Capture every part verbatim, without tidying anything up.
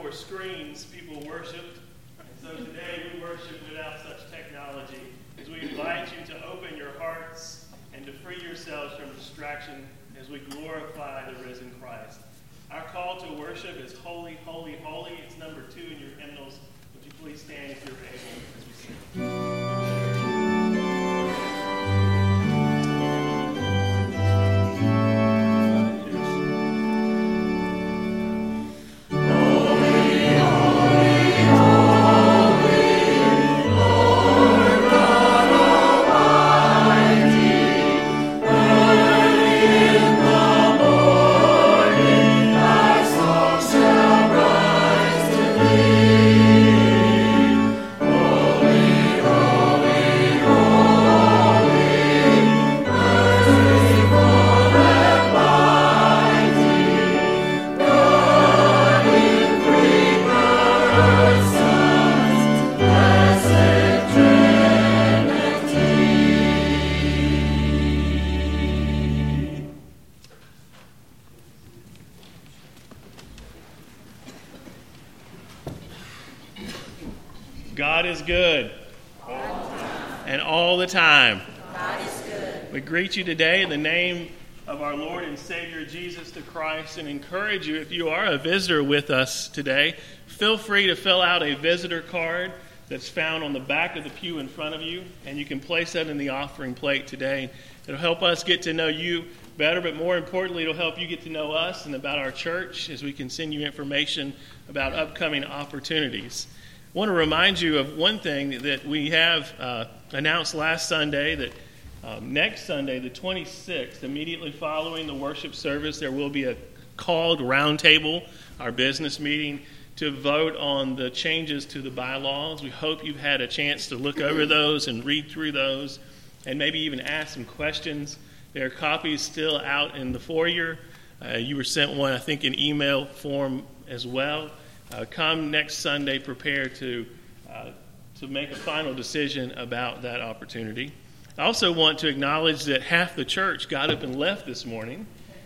before screens, people worshiped. And so today we worship without such technology, as we invite you to open your hearts and to free yourselves from distraction as we glorify the risen Christ. Our call to worship is holy, holy, holy. It's number two in your hymnals. Would you please stand if you're able as we sing? God is good. And all the time. God is good. We greet you today in the name of our Lord and Savior Jesus the Christ, and encourage you, if you are a visitor with us today, feel free to fill out a visitor card that's found on the back of the pew in front of you, and you can place that in the offering plate today. It'll help us get to know you better, but more importantly, it'll help you get to know us and about our church as we can send you information about upcoming opportunities. I want to remind you of one thing that we have uh, announced last Sunday, that um, next Sunday, the twenty-sixth, immediately following the worship service, there will be a called roundtable, our business meeting, to vote on the changes to the bylaws. We hope you've had a chance to look over those and read through those and maybe even ask some questions. There are copies still out in the foyer. Uh, you were sent one, I think, in email form as well. Uh, come next Sunday prepared to uh, to make a final decision about that opportunity. I also want to acknowledge that half the church got up and left this morning.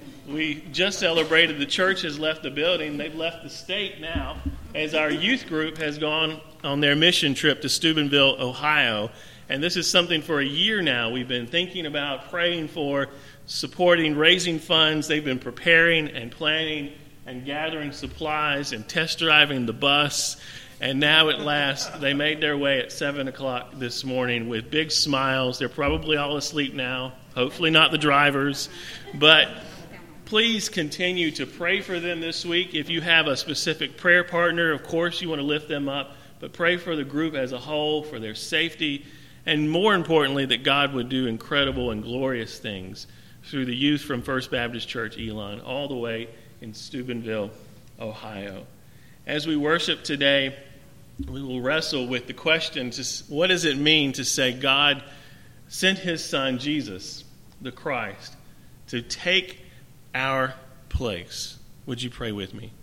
We just celebrated the church has left the building. They've left the state now, as our youth group has gone on their mission trip to Steubenville, Ohio. And this is something for a year now we've been thinking about, praying for, supporting, raising funds. They've been preparing and planning and gathering supplies and test driving the bus. And now at last, they made their way at seven o'clock this morning with big smiles. They're probably all asleep now, hopefully not the drivers. But please continue to pray for them this week. If you have a specific prayer partner, of course you want to lift them up. But pray for the group as a whole, for their safety, and more importantly, that God would do incredible and glorious things through the youth from First Baptist Church Elon, all the way in Steubenville, Ohio. As we worship today, we will wrestle with the question, what does it mean to say God sent his son, Jesus, the Christ, to take our place? Would you pray with me?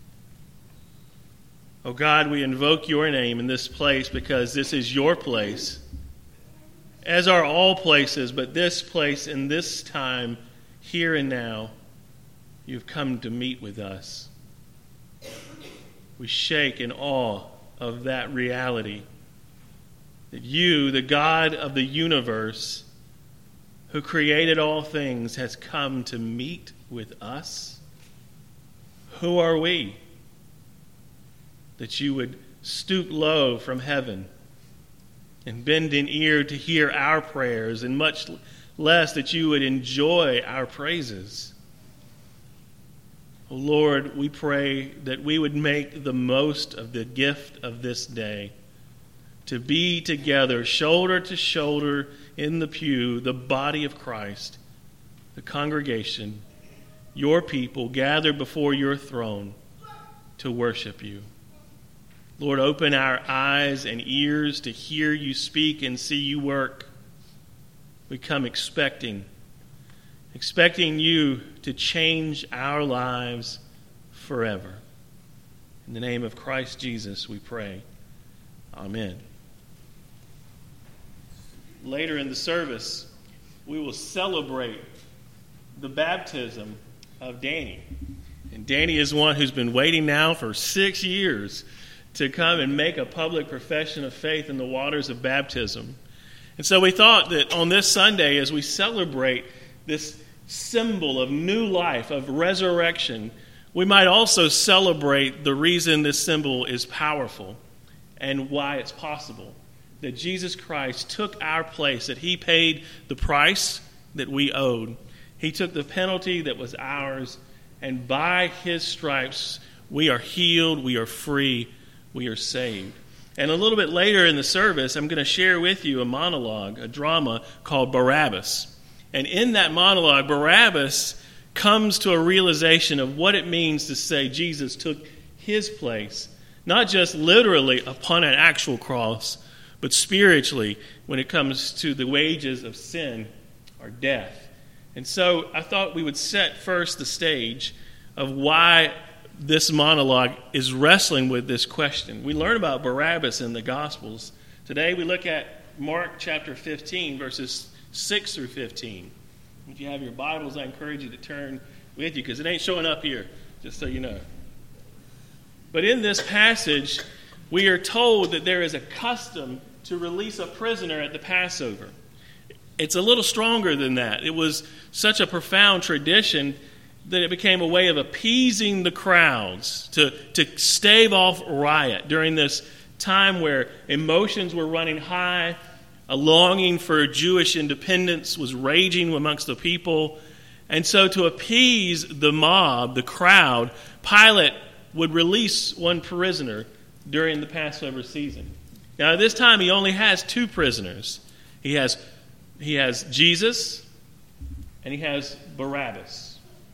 Oh God, we invoke your name in this place because this is your place, as are all places, but this place in this time, here and now, you've come to meet with us. We shake in awe of that reality, that you, the God of the universe, who created all things, has come to meet with us. Who are we? That you would stoop low from heaven and bend an ear to hear our prayers, and much less that you would enjoy our praises. Oh Lord, we pray that we would make the most of the gift of this day, to be together, shoulder to shoulder in the pew, the body of Christ, the congregation, your people gathered before your throne to worship you. Lord, open our eyes and ears to hear you speak and see you work. We come expecting, expecting you to change our lives forever. In the name of Christ Jesus, we pray. Amen. Later in the service, we will celebrate the baptism of Danny. And Danny is one who's been waiting now for six years to come and make a public profession of faith in the waters of baptism. And so we thought that on this Sunday, as we celebrate this symbol of new life, of resurrection, we might also celebrate the reason this symbol is powerful and why it's possible. That Jesus Christ took our place, that he paid the price that we owed. He took the penalty that was ours, and by his stripes we are healed, we are free, we are saved. And a little bit later in the service, I'm going to share with you a monologue, a drama called Barabbas. And in that monologue, Barabbas comes to a realization of what it means to say Jesus took his place, not just literally upon an actual cross, but spiritually when it comes to the wages of sin or death. And so I thought we would set first the stage of why this monologue is wrestling with this question. We learn about Barabbas in the Gospels. Today we look at Mark chapter fifteen, verses six through fifteen. If you have your Bibles, I encourage you to turn with you because it ain't showing up here, just so you know. But in this passage, we are told that there is a custom to release a prisoner at the Passover. It's a little stronger than that. It was such a profound tradition that it became a way of appeasing the crowds, to, to stave off riot during this time where emotions were running high, a longing for Jewish independence was raging amongst the people. And so to appease the mob, the crowd, Pilate would release one prisoner during the Passover season. Now, at this time, he only has two prisoners. He has, he has Jesus, and he has Barabbas.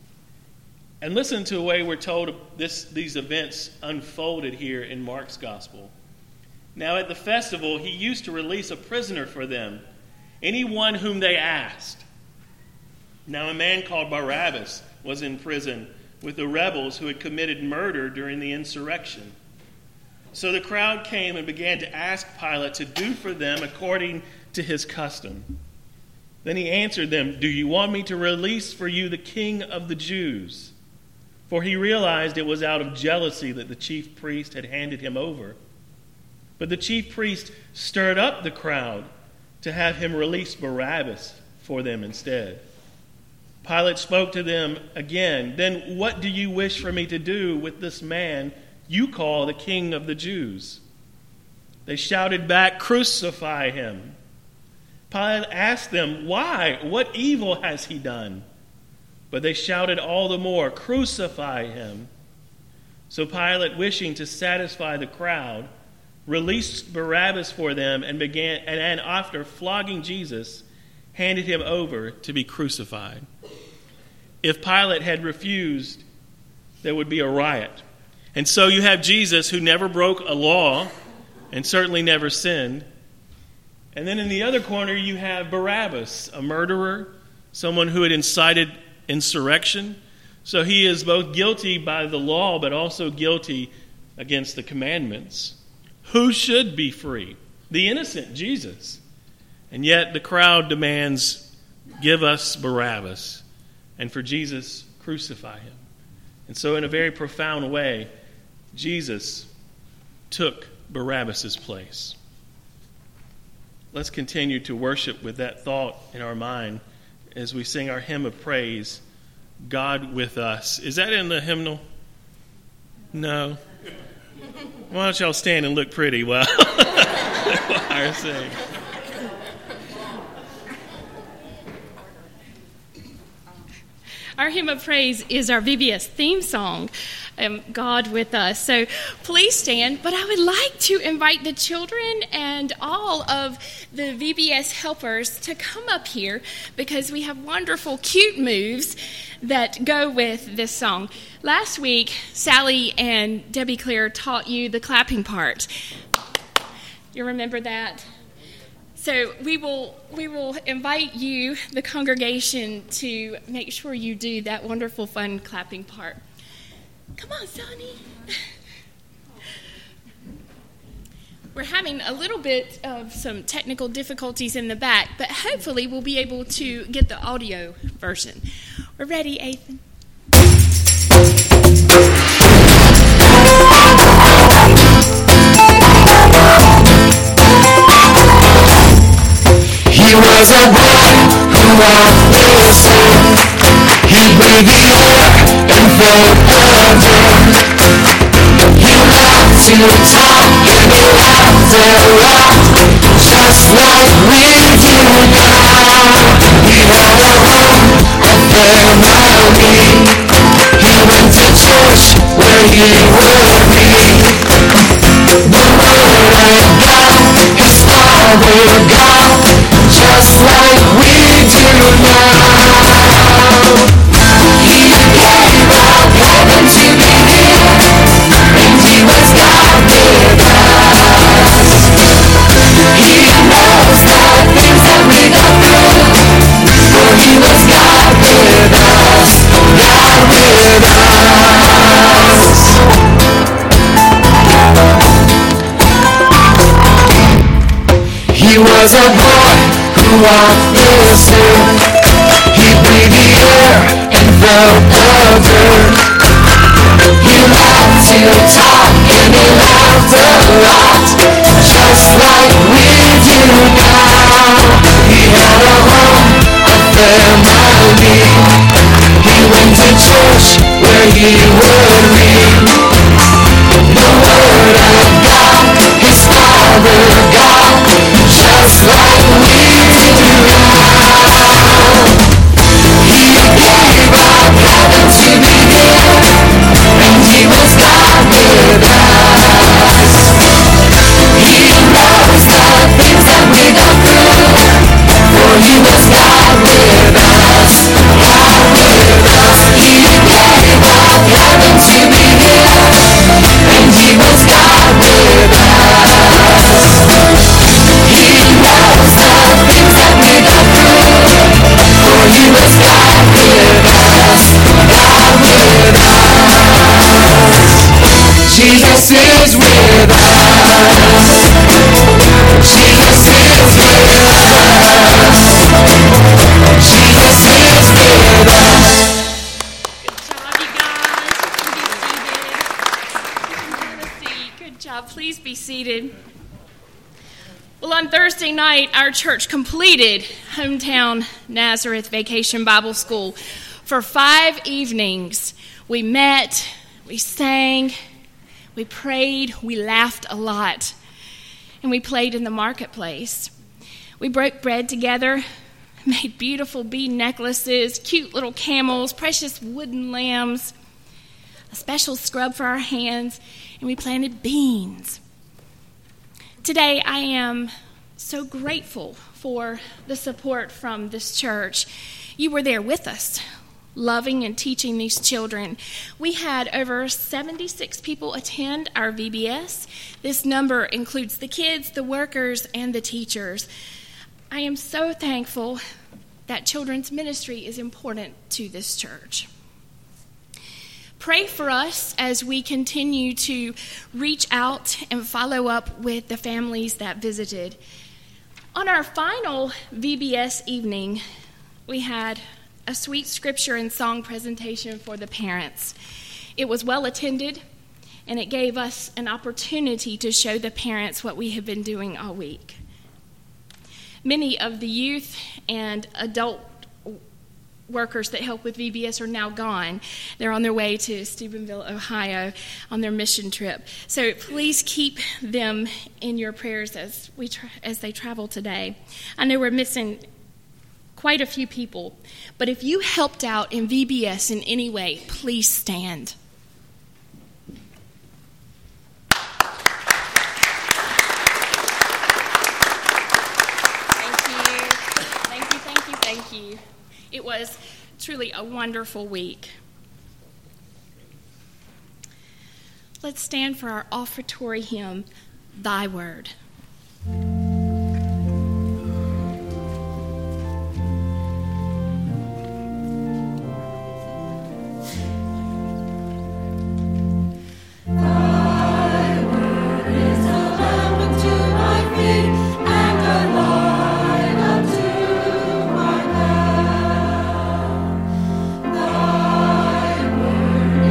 And listen to the way we're told this, these events unfolded here in Mark's Gospel. Now, at the festival, he used to release a prisoner for them, anyone whom they asked. Now, a man called Barabbas was in prison with the rebels who had committed murder during the insurrection. So the crowd came and began to ask Pilate to do for them according to his custom. Then he answered them, "Do you want me to release for you the king of the Jews?" For he realized it was out of jealousy that the chief priest had handed him over. But the chief priest stirred up the crowd to have him release Barabbas for them instead. Pilate spoke to them again, "Then what do you wish for me to do with this man you call the king of the Jews?" They shouted back, "Crucify him." Pilate asked them, "Why? What evil has he done?" But they shouted all the more, "Crucify him." So Pilate, wishing to satisfy the crowd, released Barabbas for them and began, and after flogging Jesus, handed him over to be crucified. If Pilate had refused, there would be a riot. And so you have Jesus, who never broke a law and certainly never sinned. And then in the other corner, you have Barabbas, a murderer, someone who had incited insurrection. So he is both guilty by the law, but also guilty against the commandments. Who should be free? The innocent, Jesus. And yet the crowd demands, "Give us Barabbas." And for Jesus, crucify him. And so in a very profound way, Jesus took Barabbas' place. Let's continue to worship with that thought in our mind as we sing our hymn of praise, "God with Us." Is that in the hymnal? No. Why don't y'all stand and look pretty while the choir sings? Our hymn of praise is our V B S theme song, um, God with Us. So please stand, but I would like to invite the children and all of the V B S helpers to come up here because we have wonderful, cute moves that go with this song. Last week, Sally and Debbie Claire taught you the clapping part. You remember that? So we will we will invite you, the congregation, to make sure you do that wonderful, fun clapping part. Come on, Sonny. We're having a little bit of some technical difficulties in the back, but hopefully we'll be able to get the audio version. We're ready, Ethan. He was a boy who walked the sea. He breathed the air and felt the dirt. He loved to talk and he laughed a lot, just like we do now. He had a home, a family. He went to church where he would read the word of God, his Father God, just like we do now. He gave up heaven to be here, and he was God with us. He knows the things that we go through, for he was God with us, God with us. He was a boy who walked this earth. He breathed the air and felt the dirt. He loved to talk and he laughed a lot, just like we do now. He had a home, a family. He went to church where he would read the word of God, his Father God, just like we do now. He gave up heaven to be here, and he was God with us. He knows the things that we go through, for he was God with us, God with us. He gave up heaven to be here, and he was God with us. He knows the things that we go through, for he was God with us, God with us. Jesus is with us. Jesus is with us. Jesus is with us. Good job, you guys. Please be seated. Have a seat. Good job. Please be seated. Well, on Thursday night, our church completed Hometown Nazareth Vacation Bible School for five evenings. We met, we sang, we prayed, we laughed a lot, and we played in the marketplace. We broke bread together, made beautiful bead necklaces, cute little camels, precious wooden lambs, a special scrub for our hands, and we planted beans. Today, I am so grateful for the support from this church. You were there with us, loving and teaching these children. We had over seventy-six people attend our V B S. This number includes the kids, the workers, and the teachers. I am so thankful that children's ministry is important to this church. Pray for us as we continue to reach out and follow up with the families that visited. On our final V B S evening, we had a sweet scripture and song presentation for the parents. It was well attended, and it gave us an opportunity to show the parents what we have been doing all week. Many of the youth and adult workers that help with V B S are now gone. They're on their way to Steubenville, Ohio on their mission trip. So please keep them in your prayers as we tra- as they travel today. I know we're missing quite a few people, but if you helped out in V B S in any way, please stand. Thank you. Thank you, thank you, thank you. It was truly a wonderful week. Let's stand for our offertory hymn, Thy Word. Thy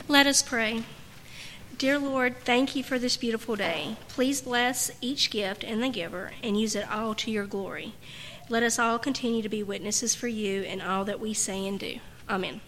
Let us pray. Dear Lord, thank you for this beautiful day. Please bless each gift and the giver and use it all to your glory. Let us all continue to be witnesses for you in all that we say and do. Amen.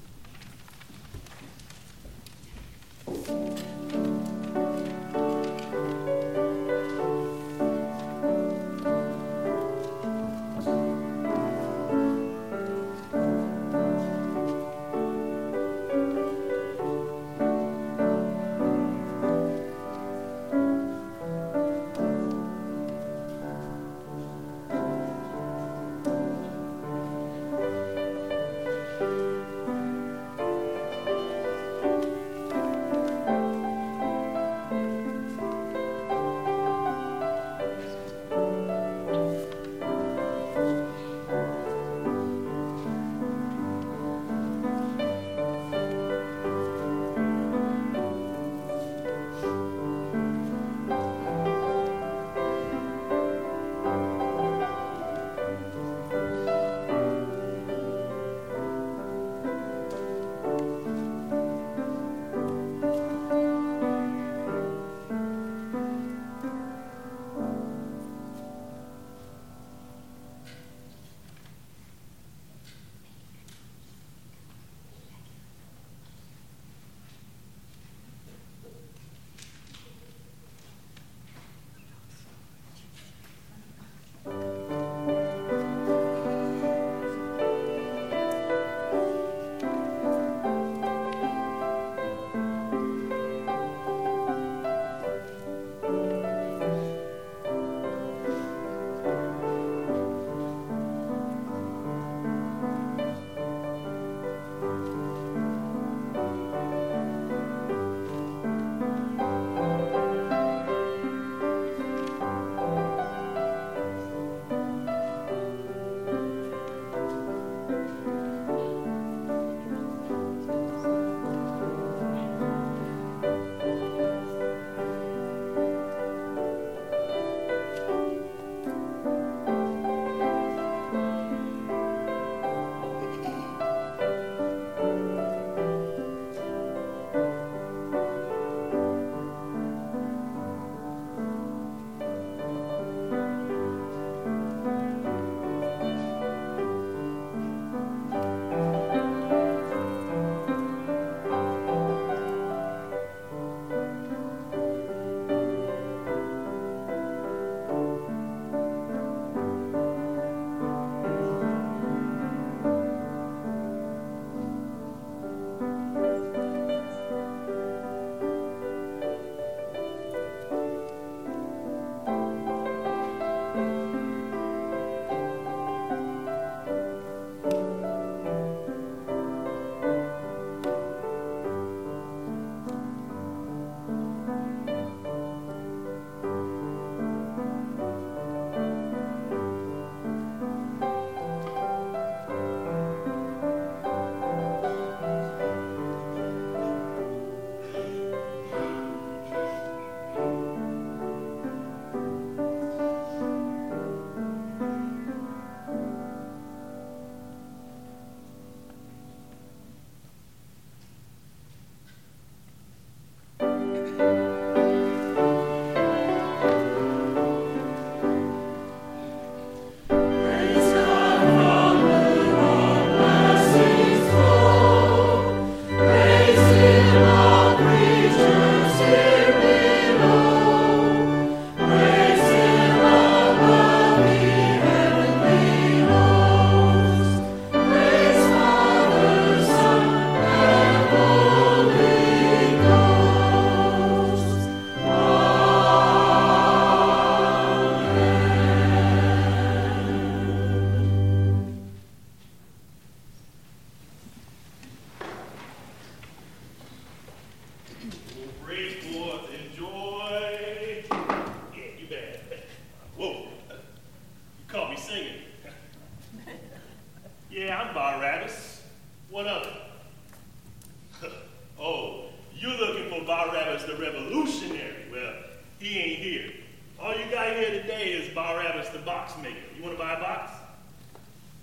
Barabbas the revolutionary. Well, he ain't here. All you got here today is Barabbas the box maker. You want to buy a box?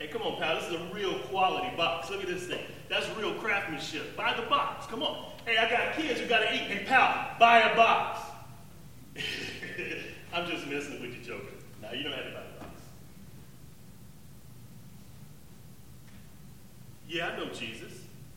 Hey, come on, pal. This is a real quality box. Look at this thing. That's real craftsmanship. Buy the box. Come on. Hey, I got kids who got to eat. Hey, pal, buy a box. I'm just messing with you, joking. Now, you don't have to buy the box. Yeah, I know Jesus.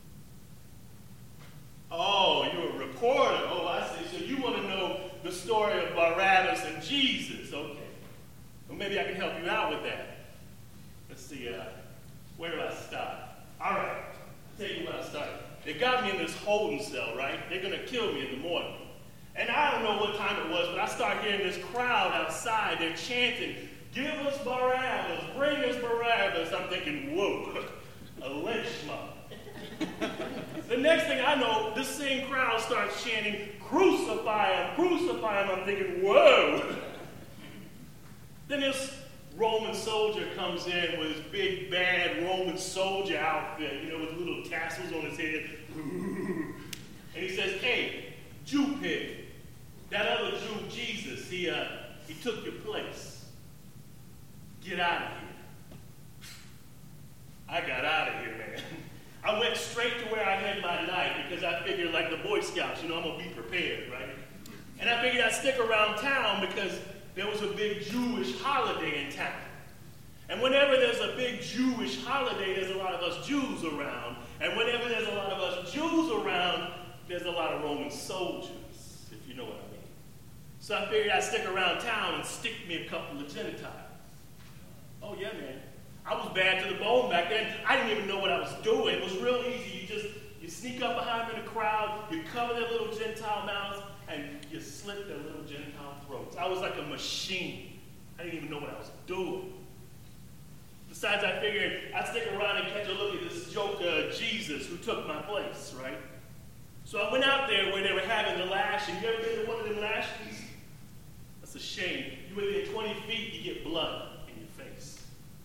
Oh, you're a reporter. Oh, I see. So you want to know the story of Barabbas and Jesus. Okay. Well, maybe I can help you out with that. Let's see, uh, where do I start? All right, I'll tell you where I started. They got me in this holding cell, right? They're going to kill me in the morning. And I don't know what time it was, but I start hearing this crowd outside. They're chanting, "Give us Barabbas, bring us Barabbas." I'm thinking, whoa, a lynch mob. The next thing I know, this same crowd starts chanting, "Crucify him, crucify him." I'm thinking, whoa. Then this Roman soldier comes in with his big, bad Roman soldier outfit, you know, with little tassels on his head. And he says, "Hey, Jew pig, that other Jew, Jesus, he, uh, he took your place. Get out of here." I got out of here, man. I went straight to where I had my knife because I figured, like the Boy Scouts, you know, I'm going to be prepared, right? And I figured I'd stick around town because there was a big Jewish holiday in town. And whenever there's a big Jewish holiday, there's a lot of us Jews around. And whenever there's a lot of us Jews around, there's a lot of Roman soldiers, if you know what I mean. So I figured I'd stick around town and stick me a couple of Gentiles. Oh, yeah, man. I was bad to the bone back then. I didn't even know what I was doing. It was real easy. You just, you sneak up behind them in the crowd, you cover their little Gentile mouths, and you slit their little Gentile throats. I was like a machine. I didn't even know what I was doing. Besides, I figured I'd stick around and catch a look at this joker, Jesus, who took my place, right? So I went out there where they were having the lashing. You ever been to one of them lashings? That's a shame. You within twenty feet, you get blood in your face.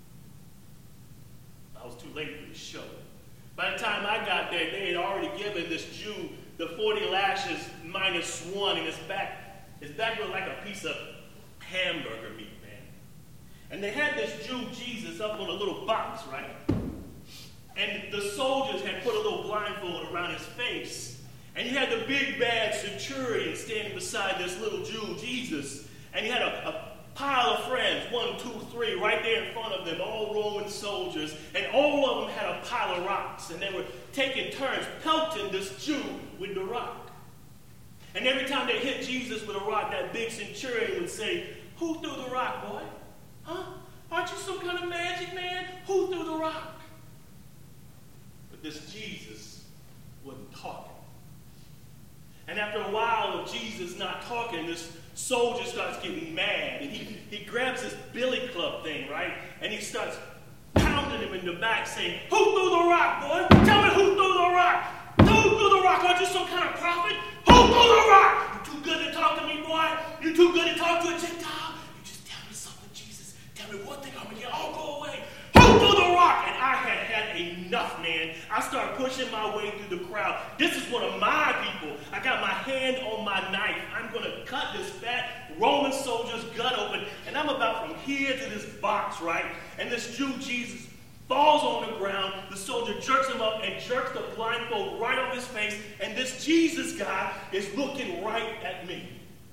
I was too late for the show. By the time I got there, they had already given this Jew the forty lashes minus one, and his back, his back looked like a piece of hamburger meat, man. And they had this Jew, Jesus, up on a little box, right? And the soldiers had put a little blindfold around his face. And you had the big bad centurion standing beside this little Jew, Jesus. And he had a, a pile of friends, one, two, three, right there in front of them, all Roman soldiers. And all of them had a pile of rocks. And they were taking turns pelting this Jew with the rock. And every time they hit Jesus with a rock, that big centurion would say, "Who threw the rock, boy? Huh? Aren't you some kind of magic man? Who threw the rock?" But this Jesus wasn't talking. And after a while of Jesus not talking, this soldier starts getting mad. And he, he grabs this billy club thing, right? And he starts pounding him in the back saying, "Who threw the rock, boy? Tell me who threw the rock. Who threw the rock? Aren't you some kind of prophet? Who threw the rock? You too good to talk to me, boy? You too good to talk to a Gentile? You just tell me something, Jesus. Tell me one thing, I'm going to get all go away. Who threw the rock?" And I had had enough, man. I started pushing my way through the crowd. This is one of my people. I got my hand on my knife. I'm going to cut this fat Roman soldier's gut open. And I'm about from here to this box, right? And this Jew, Jesus, falls on the ground. The soldier jerks him up and jerks the blindfold right off his face. And this Jesus guy is looking right at me.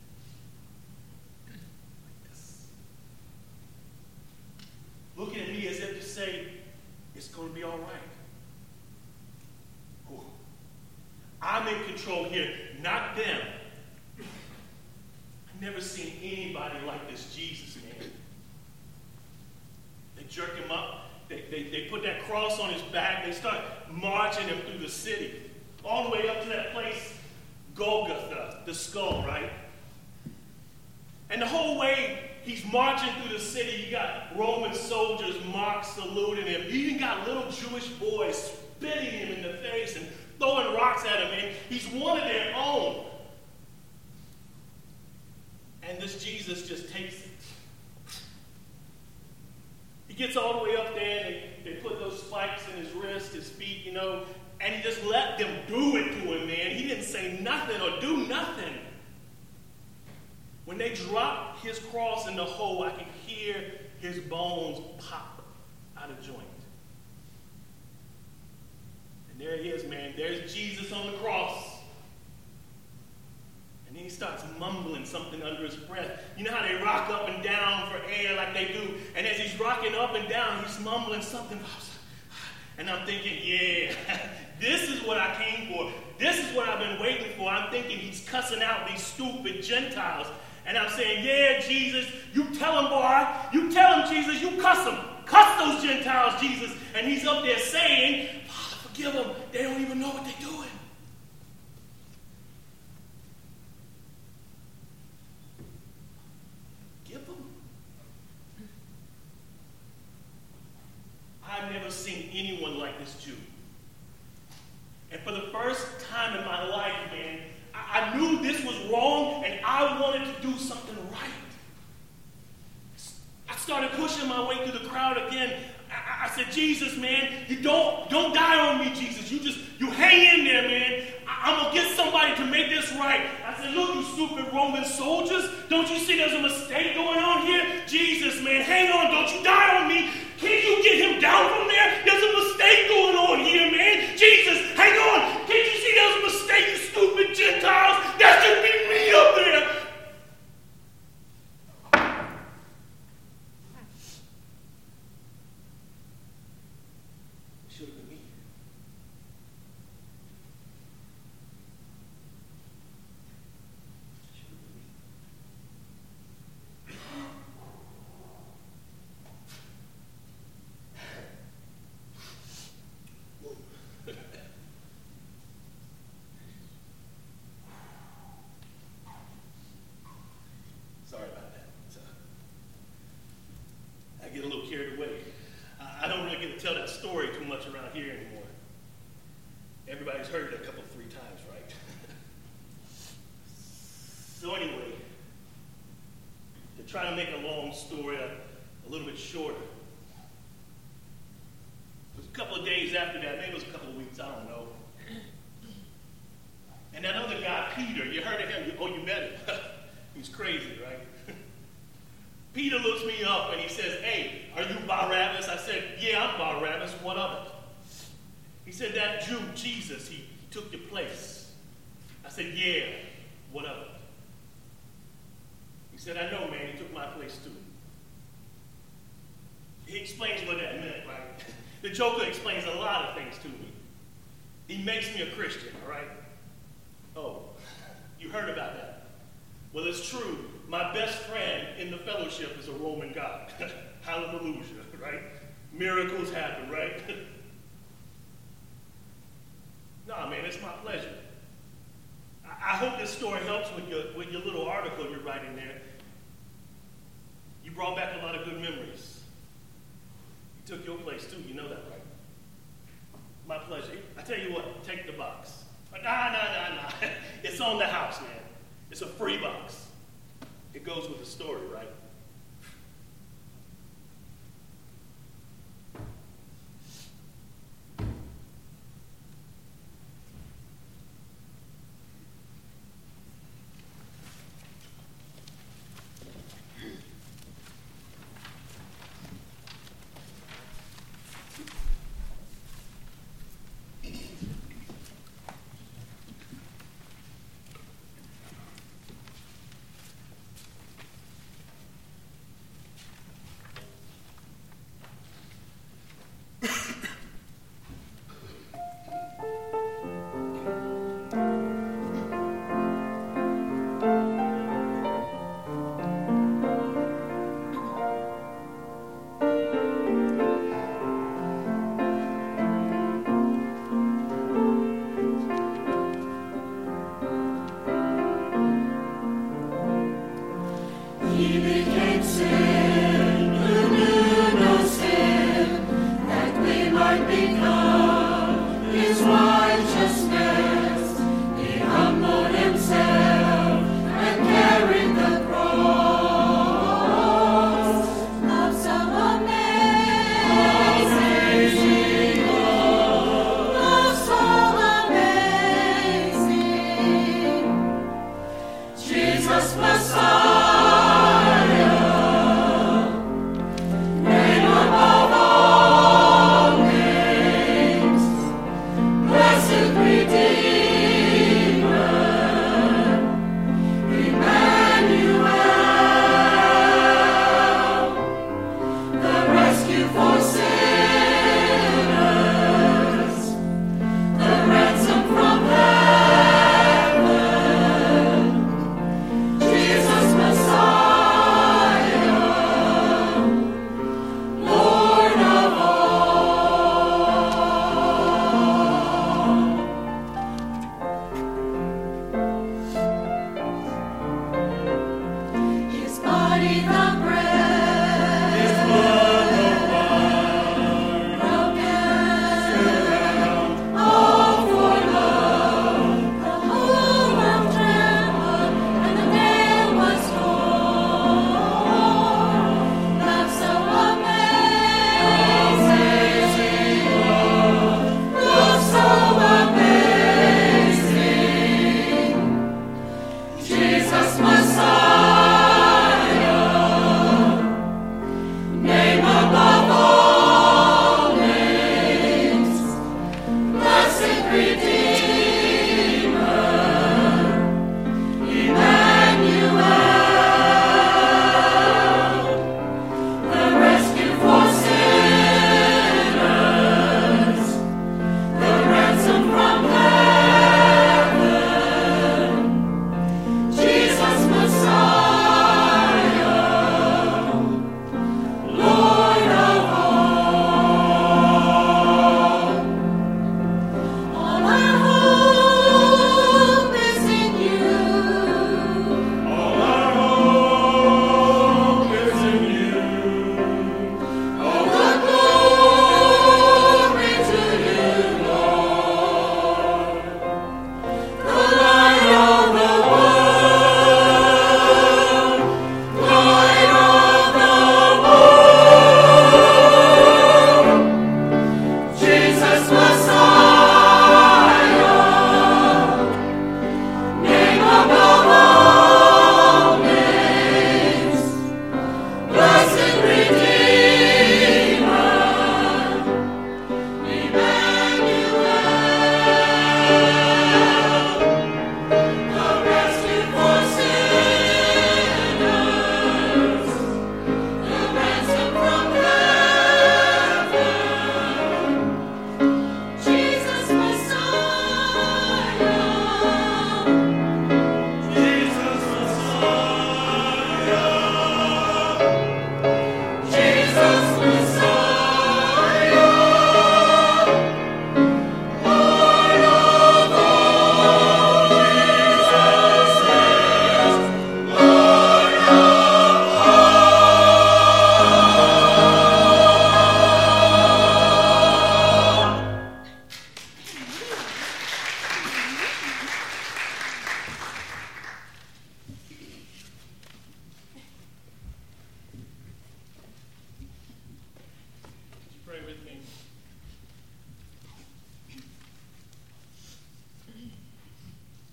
Looking at me as if to say, it's going to be all right. Ooh. I'm in control here, not them. I've never seen anybody like this Jesus, man. They jerk him up. They, they, they put that cross on his back. They start marching him through the city. All the way up to that place, Golgotha, the skull, right? And the whole way he's marching through the city, you got Roman soldiers mock saluting him. You even got little Jewish boys spitting him in the face and throwing rocks at him. And he's one of their own. And this Jesus just takes it. He gets all the way up there, and they, they put those spikes in his wrist, his feet, you know, and he just let them do it to him, man. He didn't say nothing or do nothing. When they dropped his cross in the hole, I could hear his bones pop out of joint. And there he is, man. There's Jesus on the cross. And then he starts mumbling something under his breath. You know how they rock up and down for air like they do? And as he's rocking up and down, he's mumbling something. And I'm thinking, yeah, this is what I came for. This is what I've been waiting for. I'm thinking he's cussing out these stupid Gentiles. And I'm saying, yeah, Jesus, you tell him, boy. You tell him, Jesus, you cuss them. Cuss those Gentiles, Jesus. And he's up there saying, Father, forgive them. They don't even know what they're doing. Give them. I've never seen anyone like this Jew. And for the first time in my life, man, I, I knew this was wrong, and I wanted to do something right. I started pushing my way through the crowd again. I, I said, Jesus, man, you don't, don't die on me, Jesus. You just, you hang in there, man. I, I'm going to get somebody to make this right. I said, look, you stupid Roman soldiers. Don't you see there's a mistake going on here? Jesus, man, hang on. Don't you die on me. Can't you get him down from there? There's a mistake going on here, man. Jesus, hang on. Can't you see there's a mistake, you stupid Gentiles? That should be me up there. It should have been me. It should have been me. Sorry about that. So, I get a little carried away. I, I don't really get to tell that story too much around here anymore. Everybody's heard it a couple, three times, right? So anyway, to try to make a long story a, a little bit shorter, it was a couple of days after that, maybe it was a couple of weeks, I don't know. And that other guy, Peter, you heard of him? Oh, you met him. He's crazy, right? Peter looks me up and he says, hey, are you Barabbas? I said, yeah, I'm Barabbas. What of it? He said, that Jew, Jesus, he, he took your place. I said, yeah, what of it? He said, I know, man, he took my place too. He explains what that meant, right? The Joker explains a lot of things to me. He makes me a Christian, all right? Oh, you heard about that. Well, it's true. My best friend in the fellowship is a Roman god. Hallelujah, right? Miracles happen, right? Nah, man, it's my pleasure. I, I hope this story helps with your, with your little article you're writing there. You brought back a lot of good memories. You took your place, too. You know that, right? My pleasure. I tell you what, take the box. Nah, nah, nah, nah. It's on the house, man. It's a free box. It goes with the story, right?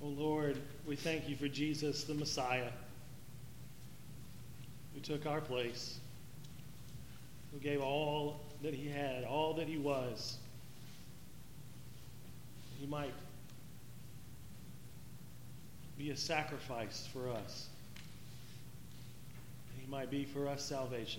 Oh Lord, we thank you for Jesus, the Messiah, who took our place, who gave all that he had, all that he was. He might be a sacrifice for us. He might be for us salvation.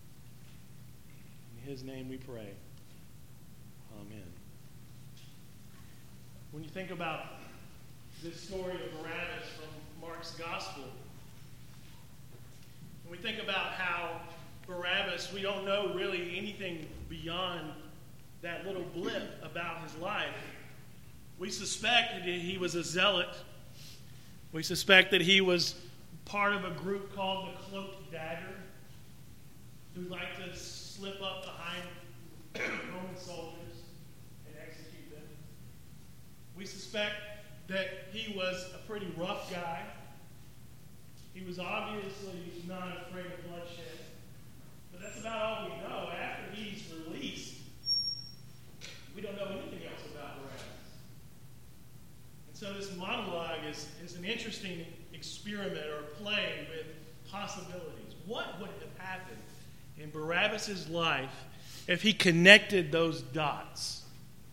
In his name we pray. Amen. When you think about this story of Barabbas from Mark's Gospel, when we think about how Barabbas, we don't know really anything beyond that little blip about his life. We suspect that he was a zealot. We suspect that he was part of a group called the Cloaked Dagger, who liked to slip up behind Roman soldiers and execute them. We suspect that he was a pretty rough guy. He was obviously not afraid of bloodshed. But that's about all we know. After he's released, we don't know anything else about Barabbas. And so this monologue is, is an interesting experiment or play with possibilities. What would have happened in Barabbas' life if he connected those dots?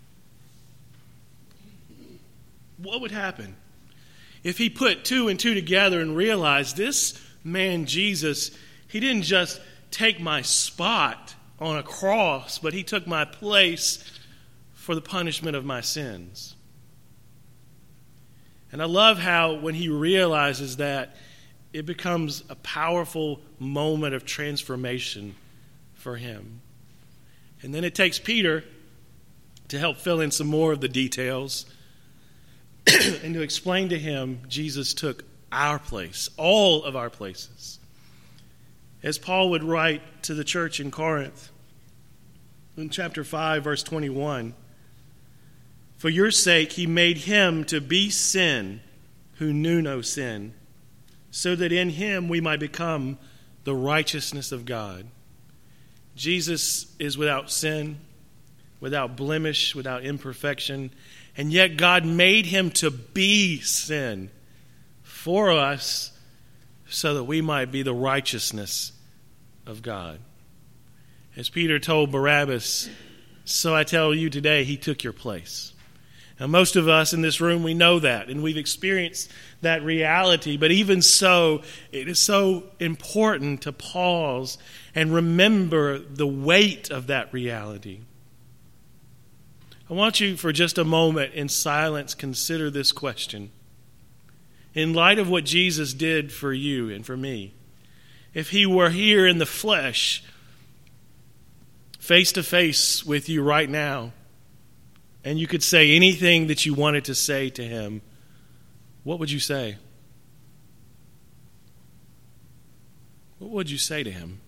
What would happen if he put two and two together and realized this man Jesus, he didn't just take my spot on a cross, but he took my place for the punishment of my sins? And I love how when he realizes that, it becomes a powerful moment of transformation for him. And then it takes Peter to help fill in some more of the details and to explain to him Jesus took our place, all of our places. As Paul would write to the church in Corinth in chapter five, verse twenty-one, "For your sake he made him to be sin who knew no sin, so that in him we might become the righteousness of God." Jesus is without sin, without blemish, without imperfection, and yet God made him to be sin for us so that we might be the righteousness of God. As Peter told Barabbas, so I tell you today, he took your place. Now, most of us in this room, we know that, and we've experienced that reality. But even so, it is so important to pause and remember the weight of that reality. I want you for just a moment in silence consider this question. In light of what Jesus did for you and for me, if he were here in the flesh, face to face with you right now, and you could say anything that you wanted to say to him, what would you say? What would you say to him?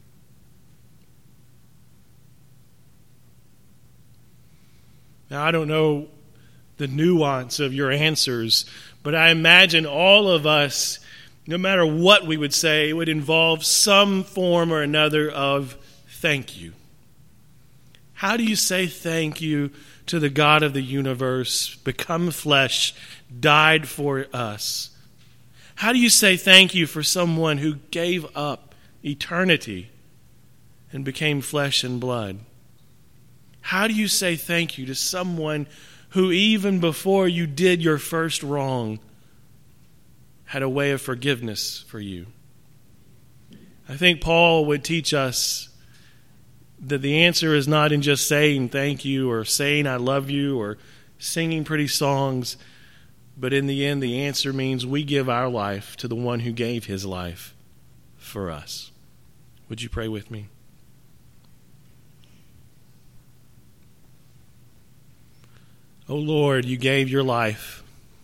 Now, I don't know the nuance of your answers, but I imagine all of us, no matter what we would say, it would involve some form or another of thank you. How do you say thank you to the God of the universe, become flesh, died for us? How do you say thank you for someone who gave up eternity and became flesh and blood? How do you say thank you to someone who even before you did your first wrong had a way of forgiveness for you? I think Paul would teach us that the answer is not in just saying thank you or saying I love you or singing pretty songs, but in the end the answer means we give our life to the one who gave his life for us. Would you pray with me? Oh Lord, you gave your life.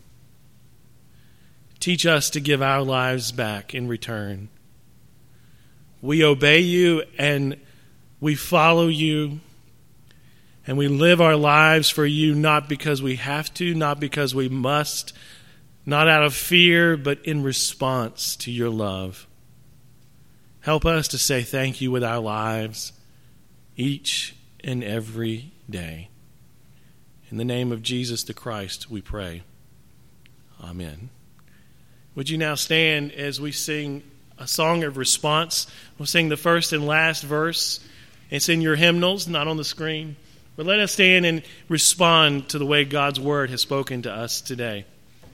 Teach us to give our lives back in return. We obey you and we follow you, and we live our lives for you not because we have to, not because we must, not out of fear, but in response to your love. Help us to say thank you with our lives each and every day. In the name of Jesus the Christ, we pray. Amen. Would you now stand as we sing a song of response? We'll sing the first and last verse. It's in your hymnals, not on the screen. But let us stand and respond to the way God's word has spoken to us today.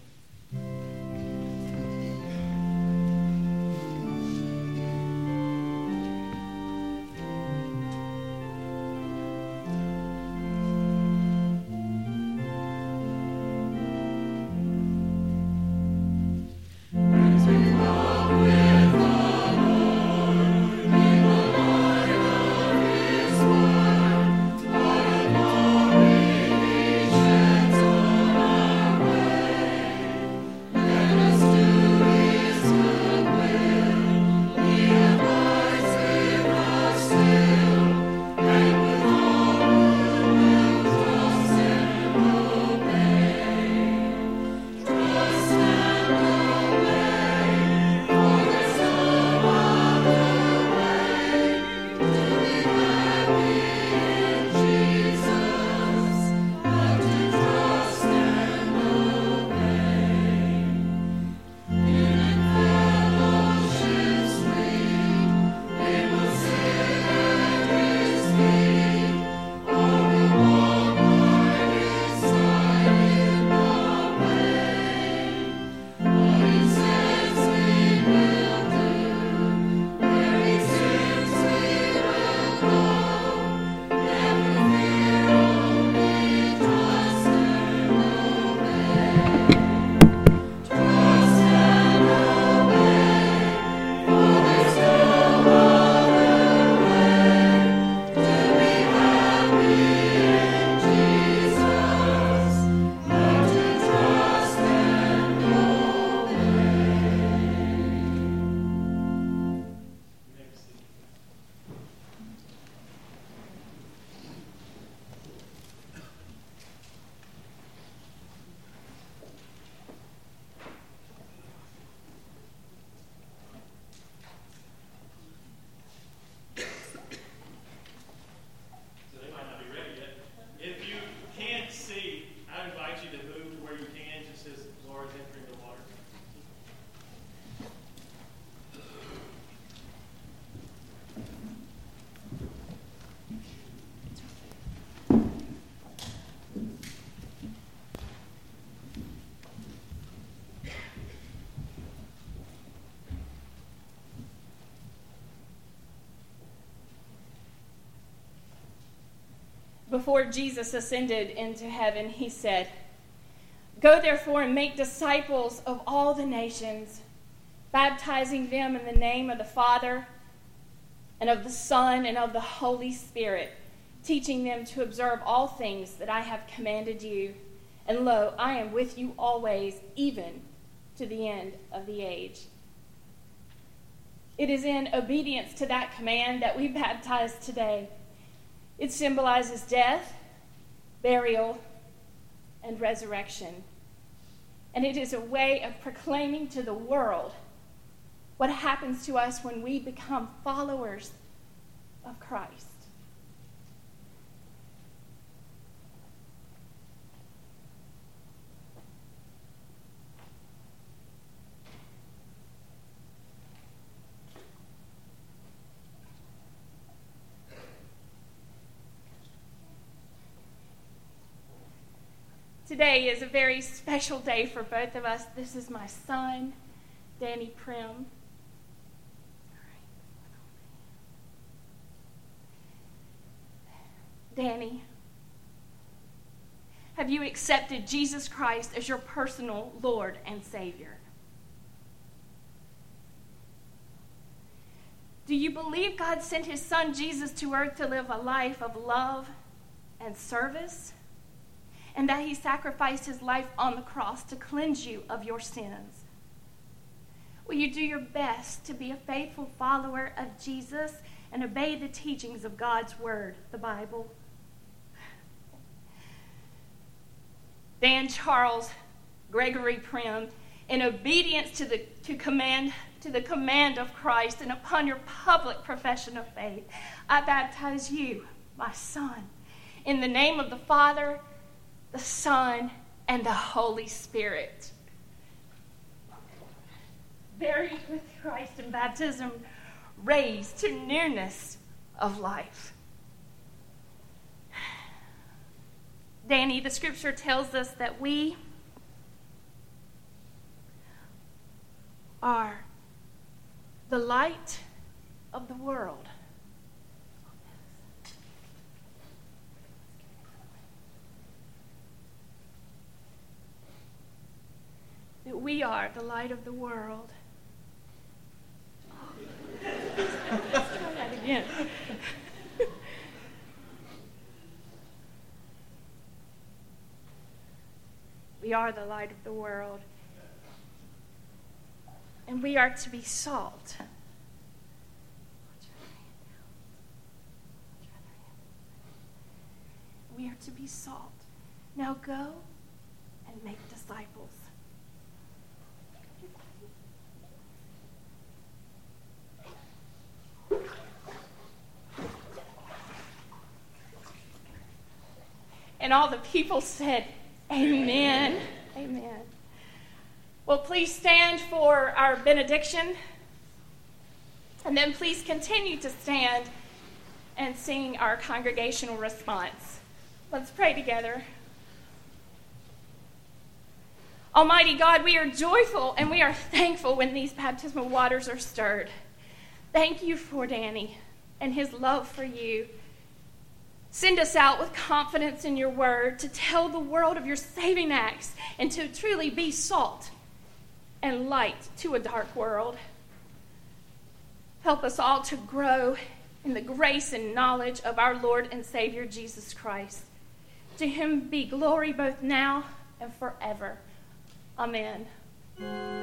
Before Jesus ascended into heaven, he said, "Go therefore and make disciples of all the nations, baptizing them in the name of the Father and of the Son and of the Holy Spirit, teaching them to observe all things that I have commanded you. And lo, I am with you always, even to the end of the age." It is in obedience to that command that we baptize today. It symbolizes death, burial, and resurrection. And it is a way of proclaiming to the world what happens to us when we become followers of Christ. Today is a very special day for both of us. This is my son, Danny Prim. Danny, have you accepted Jesus Christ as your personal Lord and Savior? Do you believe God sent his son Jesus to earth to live a life of love and service, and that he sacrificed his life on the cross to cleanse you of your sins? Will you do your best to be a faithful follower of Jesus and obey the teachings of God's word, the Bible? Dan Charles Gregory Prim, in obedience to the to command to the command of Christ and upon your public profession of faith, I baptize you, my son, in the name of the Father, the Son, and the Holy Spirit. buried with Christ in baptism, raised to newness of life. Danny, the scripture tells us that we are the light of the world. That we are the light of the world. Let's try that again. We are the light of the world. And we are to be salt. We are to be salt. Now go and make disciples. And all the people said, Amen. Amen. Well, please stand for our benediction. And then please continue to stand and sing our congregational response. Let's pray together. Almighty God, we are joyful and we are thankful when these baptismal waters are stirred. Thank you for Danny and his love for you. Send us out with confidence in your word to tell the world of your saving acts and to truly be salt and light to a dark world. Help us all to grow in the grace and knowledge of our Lord and Savior Jesus Christ. To him be glory both now and forever. Amen.